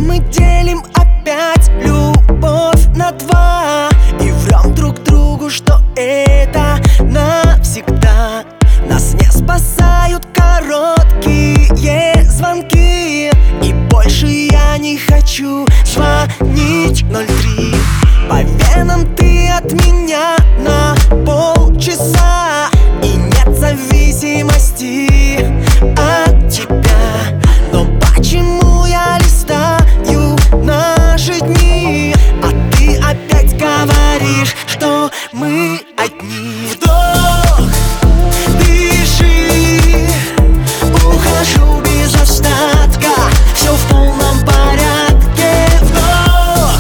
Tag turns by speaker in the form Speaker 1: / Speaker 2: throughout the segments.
Speaker 1: мы делим опять любовь на два и врем друг другу, что это навсегда. Нас не спасают короткие звонки, и больше я не хочу звонить 03. По венам ты от меня на полчаса, и нет зависимости от тебя. Но почему я листаю наши дни, а ты опять говоришь, что мы одни? Вдох, дыши, ухожу без остатка, все в полном порядке. Вдох,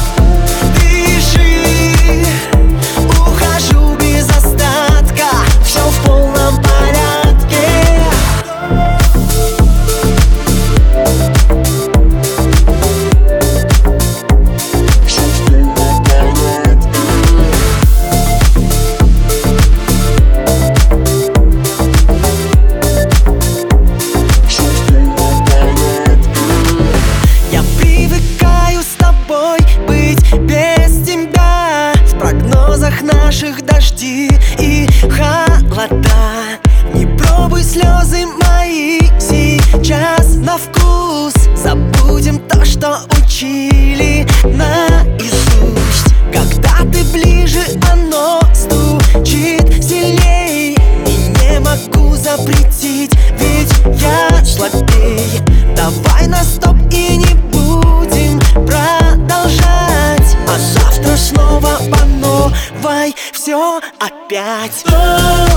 Speaker 1: дыши, ухожу без остатка, все в полном порядке. Наших дожди и холода. Не пробуй слезы мои сейчас на вкус. Забудем то, что учили наизусть. Когда ты ближе, оно стучит сильней, и не могу запретить, ведь я слабей. Давай на стоп и не будем продолжать, а завтра снова по новой все опять.